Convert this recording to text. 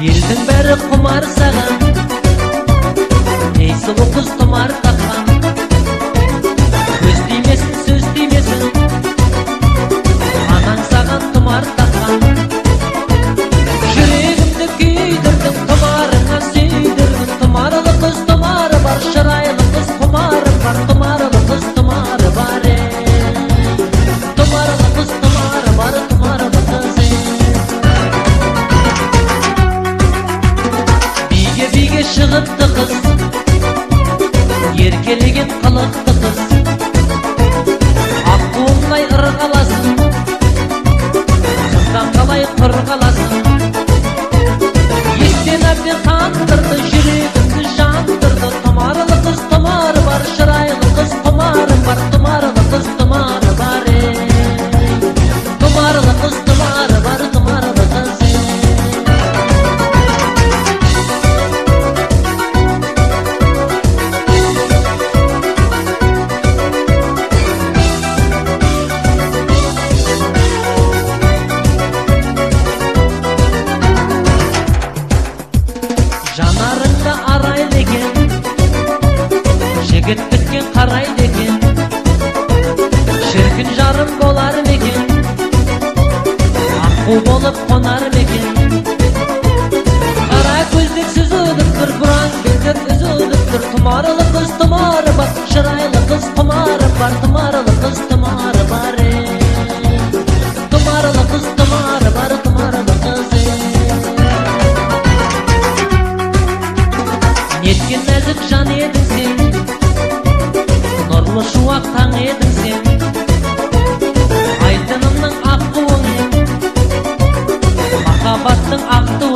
Елдің бәрі құмар саған, несі бұл қыз тұмар тапқан. Көз тимесін, сөз тимесін, анаң саған тұмар тапқан. Жүрегімді күйдірдің, тұмарыңа сүйдірдің. Тұмарлы қыз тұмары бар, шырайлы қыз құмары бар. Тұмарлы қыз тұмары бар, тұмарлы қыз тұмары бар, тұмарлы қыз. Биге шығыпты қыз, еркелеген қылықты қыз. Аққуымдай ырғаласын, қыздан қалай қырғаласын. Естен әбден қандырды, жүрегімді жандырды. Тұмарлы қыз тұмары бар, шырайлы қыз құмары бар. Тұмарлы қыз тұмары бар, тұмарлы қыз тұмары бар, тұмарлы қыз. Жанарыңда арайды екен, жігіт біткен қарайды екен. Шіркін жарым болар мекен, аққу болып қонар мекен. Қара көздер сүзіліп тұр, бұраң белдер үзіліп тұр. Тұмарлы қыз тұмары бар, шырайлы қыз құмары бар. Тұмарлы қыз тұмары бар, тұмарлы қыз тұмары бар, тұмарлы қыз. Неткен нәзік жан едің сен, нұрлы шуақ таң едің сен. Айдынымның аққуың, махаббаттың ақ туы.